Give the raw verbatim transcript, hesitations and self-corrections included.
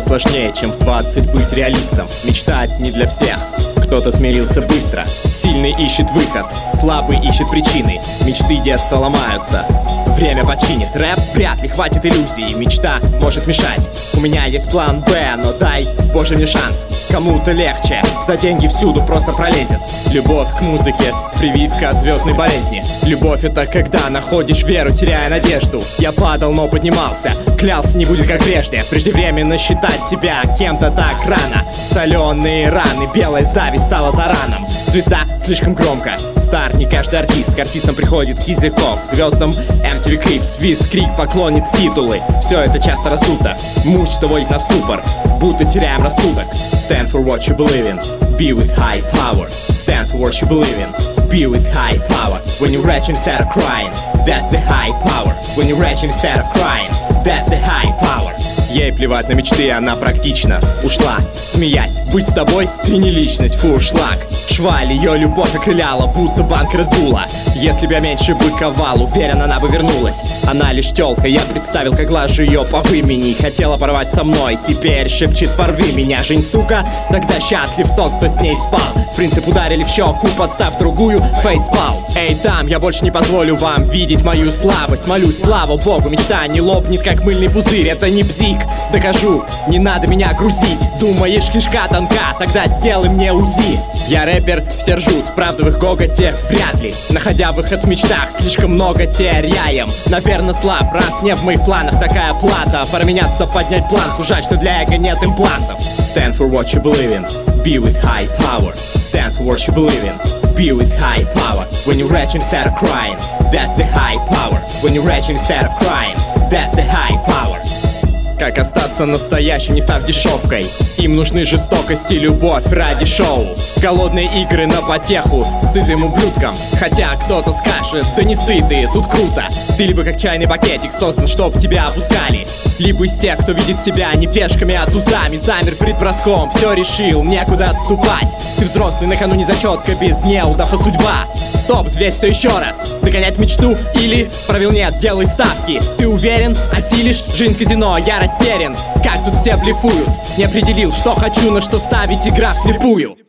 сложнее, чем в двадцать быть реалистом. Мечтать не для всех. Кто-то смирился быстро, сильный ищет выход, слабый ищет причины. Мечты детства ломаются, время починит. Рэп вряд ли хватит иллюзий, мечта может мешать. У меня есть план Б, но дай, Боже, мне шанс. Кому-то легче, за деньги всюду просто пролезет. Любовь к музыке, прививка звездной болезни. Любовь — это когда находишь веру, теряя надежду. Я падал, но поднимался, клялся, не будет как прежде. Преждевременно считать себя кем-то так рано. Соленые раны, белая зависть стала тараном. Звезда слишком громко, стар не каждый артист. К артистам приходит Кизяков, к звездам эм ти ви Cribs, Виз, Крик, поклонниц, титулы. Все это часто раздуто, мучит вводит на ступор, будто теряем рассудок. Stand for what you believe in, be with high power. Stand for what you believe in, be with high power. When you're rich instead of crying, that's the high power. When you're rich instead of crying, that's the high power. Ей плевать на мечты, она практично ушла, смеясь, быть с тобой ты не личность, фуршлаг. Шваль, ее любовь окрыляла, будто банк Ред Булла. Если бы я меньше быковал, уверен, она бы вернулась. Она лишь тёлка, я представил, как глажу ее по вымени. Хотела порвать со мной, теперь шепчет: порви меня, Жень, сука. Тогда счастлив тот, кто с ней спал. Принцип ударили в щеку, подставь другую, фейспал. Эй, там, я больше не позволю вам видеть мою слабость. Молюсь, слава богу, мечта не лопнет, как мыльный пузырь. Это не бзик, докажу, не надо меня грузить. Думаешь, кишка тонка, тогда сделай мне УЗИ. Я рэпер, все ржут, правда в их гоготе вряд ли. Находя выход в мечтах, слишком много теряем. Наверное, слаб, раз не в моих планах такая плата. Променяться, поднять планку, жаль, что для эго нет имплантов. Stand for what you believe in, be with high power. Stand for what you believe in, be with high power. When you're rich instead of crying, that's the high power. When you're rich instead of crying, that's the high power. Как остаться настоящим, не став дешевкой? Им нужны жестокость и любовь ради шоу. Голодные игры на потеху сытым ублюдкам. Хотя кто-то скажет: да не сытые, тут круто. Ты либо как чайный пакетик создан, чтоб тебя опускали, либо из тех, кто видит себя не пешками, а тузами. Замер перед броском, все решил, некуда отступать. Ты взрослый, накануне зачетка, без неудов, а судьба. Стоп, взвесь все еще раз. Догонять мечту или провел нет, делай ставки. Ты уверен, осилишь? Жизнь казино, я растерян. Как тут все блефуют? Не определил, что хочу, на что ставить, игра вслепую.